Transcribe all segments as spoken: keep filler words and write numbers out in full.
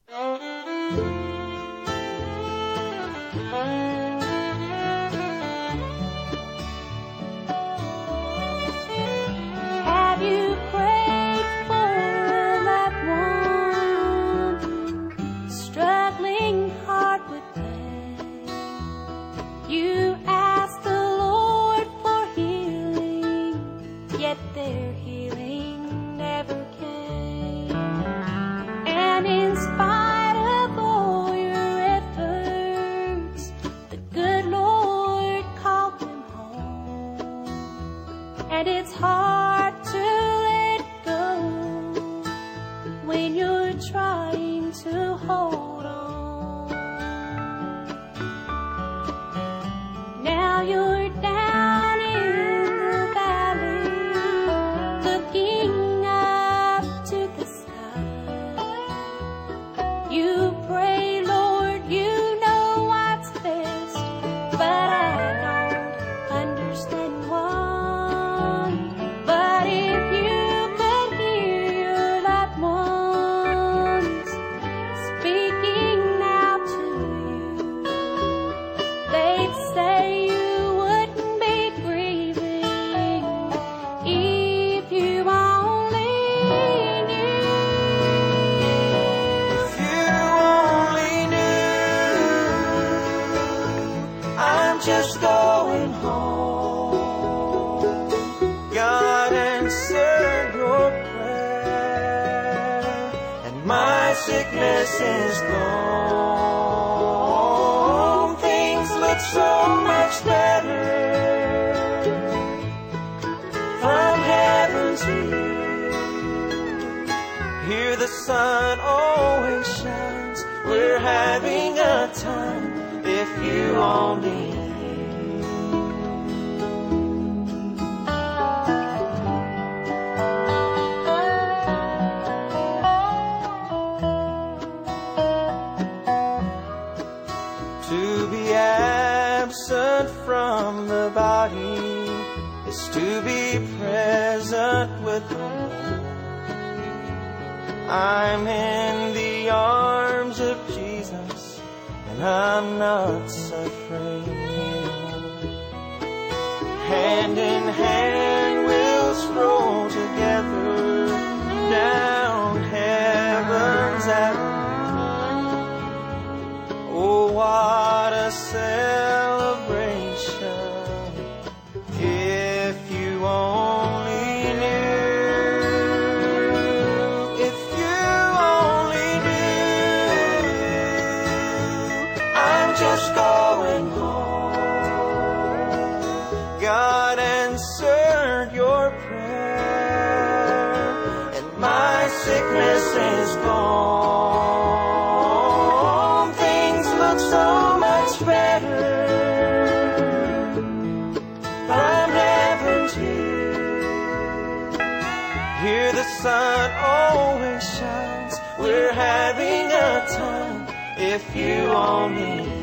Have you prayed for that one struggling hard with pain? You asked the Lord for healing, yet their healing never came. And in spite of all your efforts, the good Lord called them home. And it's hard to let go when you're trying to hold on. Now you're down in the valley, looking up to the sky. You pray, Lord, you know what's best, but I don't understand why. But if you could hear your loved ones speaking now to you, they'd say you wouldn't be grieving if you only knew. If you only knew, I'm just going home. God answered your prayer, and my sickness is gone. Things look so much better from heaven's view. Here the sun always shines. We're having a time if you only knew. To be absent from the body is to be present with the Lord. I'm in the arms of Jesus, and I'm not suffering anymore. Hand in hand we'll stroll together down heaven's avenue. Oh, what a celebration, if you only knew. If you only knew, I'm just going home. God answered your prayer, and my sickness is gone. Things look so much better from heaven to you. Here the sun always shines. We're having a time if you only knew.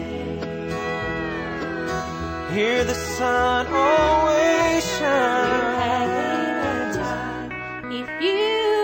Here the sun always shines. We're having a time if you